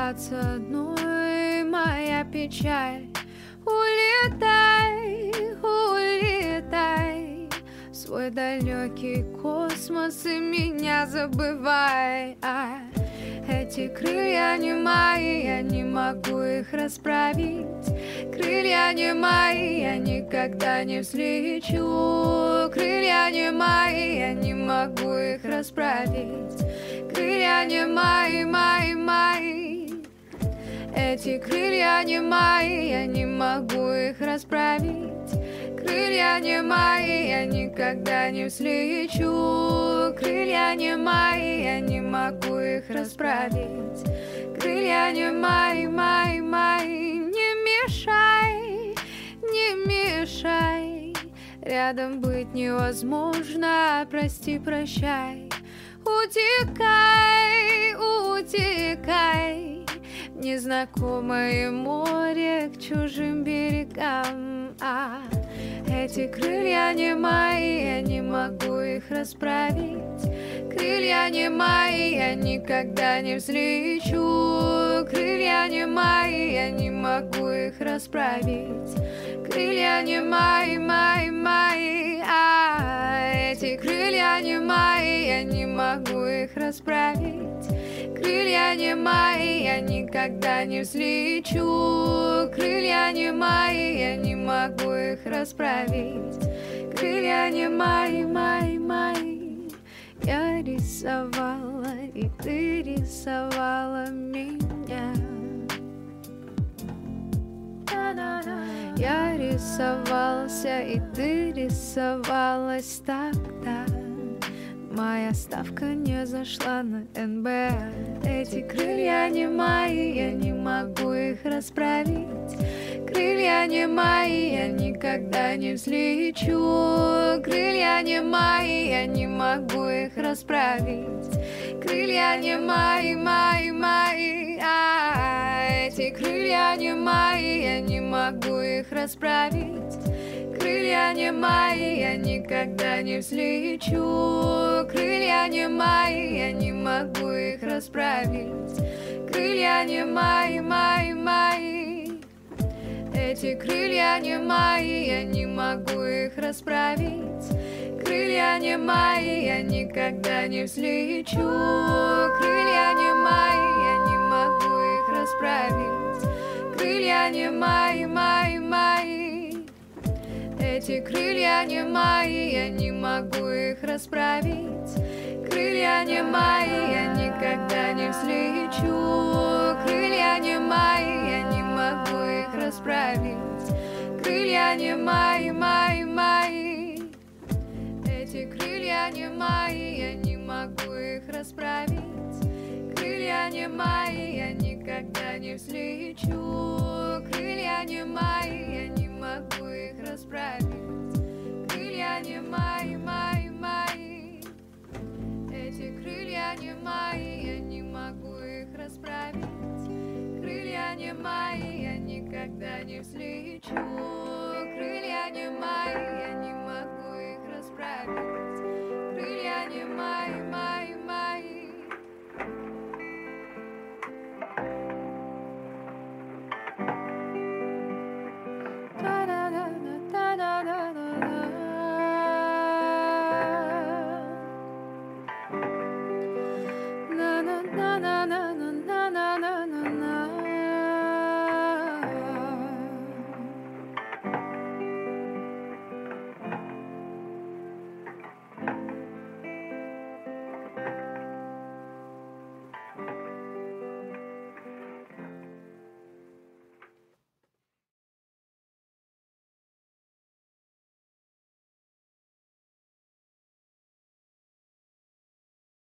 остаться одной, моя печаль. Улетай, улетай в свой далекий космос и меня забывай. Эти крылья не мои, я не могу их расправить. Крылья не мои, я никогда не взлечу. Крылья не мои, я не могу их расправить. Крылья не мои, мои. Эти крылья не мои, я не могу их расправить. Крылья не мои, я никогда не взлечу. Крылья не мои, я не могу их расправить. Крылья не мои, мои. Не мешай, не мешай. Рядом быть невозможно, прости, прощай. Утекай, утекай в незнакомое море к чужим берегам. Эти крылья не мои, я не могу их расправить. Крылья не мои, я никогда не взлечу. Крылья не мои, я не могу их расправить. Крылья не мои, мои. Эти крылья не мои, я не могу их расправить. Крылья не мои, я никогда не взлечу. Крылья не мои, я не могу их расправить. Крылья не мои, мои. Я рисовала, и ты рисовала меня. Я рисовался, и ты рисовалась тогда. Моя ставка не зашла на НБ. Эти крылья не мои, я не могу их расправить. Крылья не мои, я никогда не взлечу. Крылья не мои, я не могу их расправить. Крылья не мои, мои. Эти крылья не мои, я не могу их расправить. Крылья не мои, я никогда не взлечу. Крылья не мои, я не могу их расправить. Крылья не мои, мои. Эти крылья не мои, я не могу их расправить. Крылья не мои, я никогда не взлечу. Крылья не мои, я не могу их расправить. Крылья не мои, мои. Эти крылья не мои, я не могу их расправить. Крылья не мои, я никогда не взлечу. Крылья не мои, я не могу их расправить. Крылья не мои, мои. Эти крылья не мои, я не могу их расправить. Крылья не мои, я никогда не взлечу. Крылья не мои, я не могу их расправить. Крылья не мои, мои. Эти крылья не мои, я не могу их расправить. Крылья не мои, я никогда не взлечу. Крылья не мои.